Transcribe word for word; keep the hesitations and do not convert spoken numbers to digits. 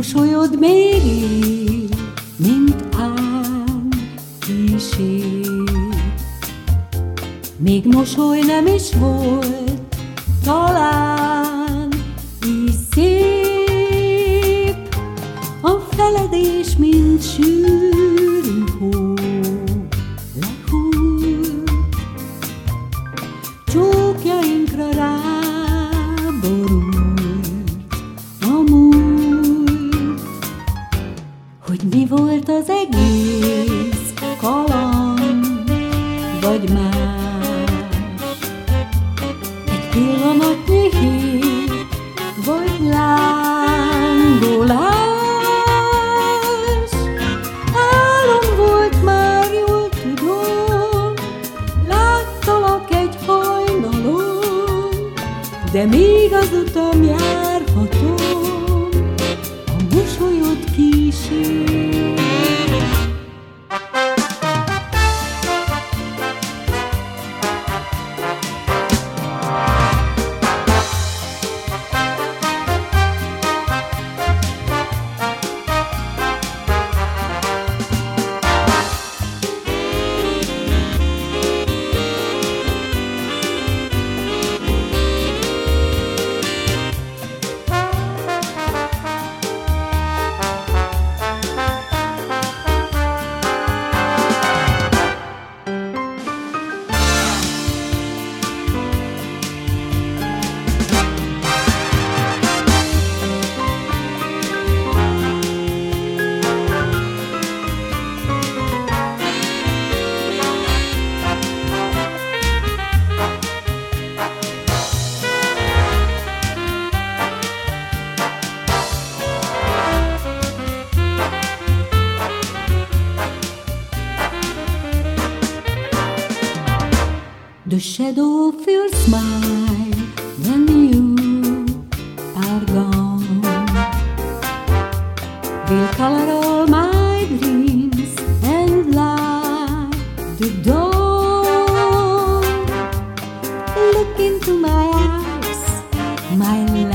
mosolyod még él, mint ám kísér. Még mosoly nem is volt, talán így szép, a feledés, mint sűrű hó lehúlt, csókjainkra ráborult a múlt. Hogy mi volt az egész, kaland vagy más, egy pillanatnyi hét vagy lángolás. Álom volt, már jól tudom, láttalak egy hajnalon, de még az utam járhatom, a mosolyod kísér. The shadow of your smile when you are gone will color all my dreams and light the dawn. Look into my eyes, my